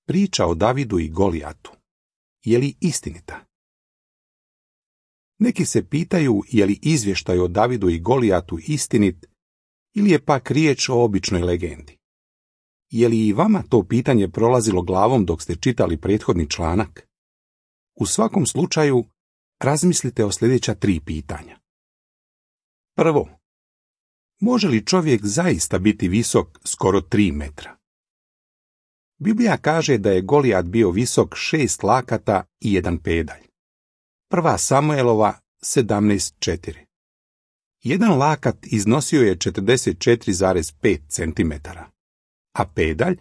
Priča o Davidu i Golijatu. Je li istinita? Neki se pitaju je li izvještaj o Davidu i Golijatu istinit ili je pak riječ o običnoj legendi. Je li i vama to pitanje prolazilo glavom dok ste čitali prethodni članak? U svakom slučaju, razmislite o sljedeća 3 pitanja. Prvo, može li čovjek zaista biti visok skoro 3 metra? Biblija kaže da je Golijat bio visok 6 lakata i 1 pedalj. 1. Samuelova 17.4. Jedan lakat iznosio je 44,5 cm, a pedalj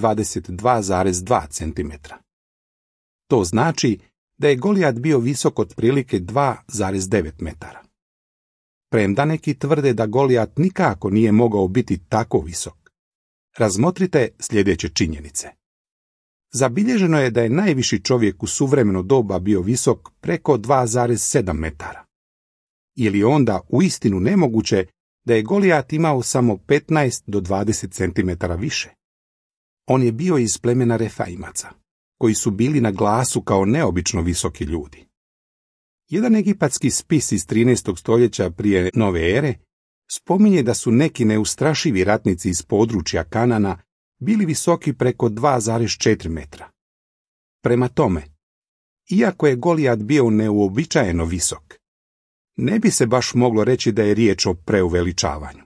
22,2 cm. To znači da je Golijat bio visok otprilike 2,9 metara. Premda neki tvrde da Golijat nikako nije mogao biti tako visok, razmotrite sljedeće činjenice. Zabilježeno je da je najviši čovjek u suvremeno doba bio visok preko 2,7 metara. Je li onda uistinu nemoguće da je Golijat imao samo 15 do 20 cm više? On je bio iz plemena Refaimaca, koji su bili na glasu kao neobično visoki ljudi. Jedan egipatski spis iz 13. stoljeća prije nove ere spominje da su neki neustrašivi ratnici iz područja Kanana bili visoki preko 2,4 metra. Prema tome, iako je Golijat bio neuobičajeno visok, ne bi se baš moglo reći da je riječ o preuveličavanju.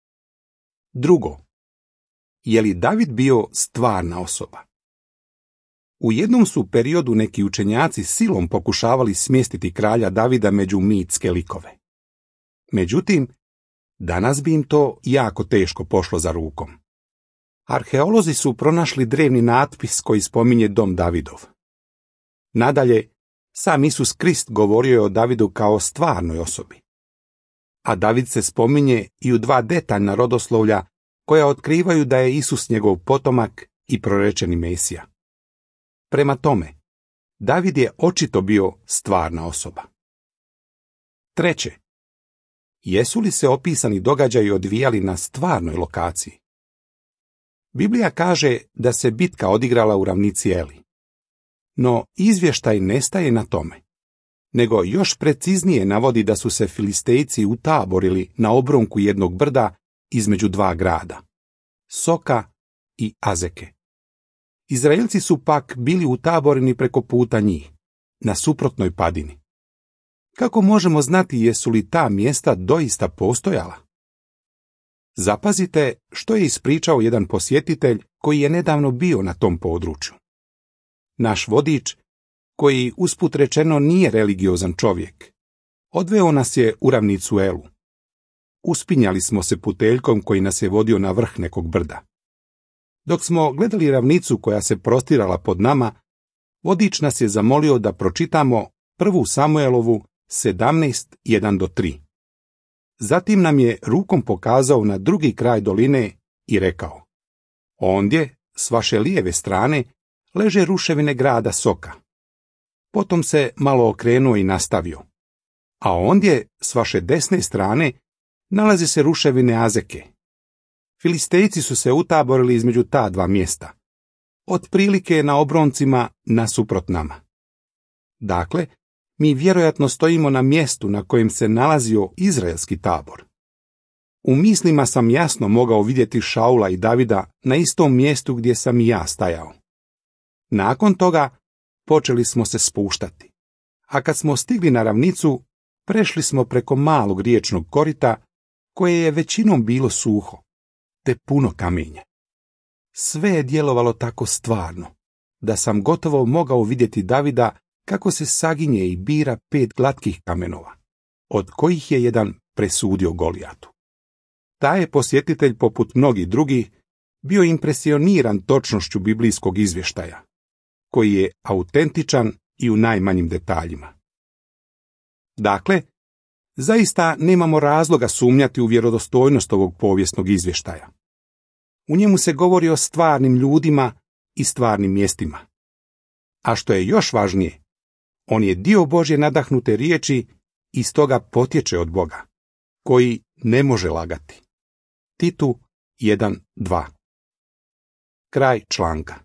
Drugo, je li David bio stvarna osoba? U jednom su periodu neki učenjaci silom pokušavali smjestiti kralja Davida među mitske likove. Međutim, danas bi im to jako teško pošlo za rukom. Arheolozi su pronašli drevni natpis koji spominje dom Davidov. Nadalje, sam Isus Krist govorio je o Davidu kao stvarnoj osobi. A David se spominje i u 2 detaljna rodoslovlja koja otkrivaju da je Isus njegov potomak i prorečeni Mesija. Prema tome, David je očito bio stvarna osoba. Treće, jesu li se opisani događaji odvijali na stvarnoj lokaciji? Biblija kaže da se bitka odigrala u ravnici Eli. No izvještaj ne staje na tome, nego još preciznije navodi da su se Filistejci utaborili na obronku jednog brda između 2 grada, Soka i Azeke. Izraelci su pak bili utaboreni preko puta njih, na suprotnoj padini. Kako možemo znati jesu li ta mjesta doista postojala? Zapazite što je ispričao jedan posjetitelj koji je nedavno bio na tom području. Naš vodič, koji usput rečeno nije religiozan čovjek, odveo nas je u ravnicu Elu. Uspinjali smo se puteljkom koji nas je vodio na vrh nekog brda. Dok smo gledali ravnicu koja se prostirala pod nama, vodič nas je zamolio da pročitamo 1. Samuelovu 17:1-3. Zatim nam je rukom pokazao na drugi kraj doline i rekao: ondje, s vaše lijeve strane, leže ruševine grada Soka. Potom se malo okrenuo i nastavio. A ondje, s vaše desne strane, nalaze se ruševine Azeke. Filistejci su se utaborili između ta 2 mjesta, otprilike na obroncima nasuprot nama. Dakle, mi vjerojatno stojimo na mjestu na kojem se nalazio izraelski tabor. U mislima sam jasno mogao vidjeti Šaula i Davida na istom mjestu gdje sam i ja stajao. Nakon toga počeli smo se spuštati, a kad smo stigli na ravnicu, prešli smo preko malog riječnog korita koje je većinom bilo suho, te puno kamenja. Sve je djelovalo tako stvarno, da sam gotovo mogao vidjeti Davida kako se saginje i bira 5 glatkih kamenova, od kojih je jedan presudio Golijatu. Taj je posjetitelj, poput mnogih drugih, bio impresioniran točnošću biblijskog izvještaja, koji je autentičan i u najmanjim detaljima. Dakle, zaista nemamo razloga sumnjati u vjerodostojnost ovog povijesnog izvještaja. U njemu se govori o stvarnim ljudima i stvarnim mjestima. A što je još važnije, on je dio Božje nadahnute riječi i stoga potječe od Boga, koji ne može lagati. Titu 1:2. Kraj članka.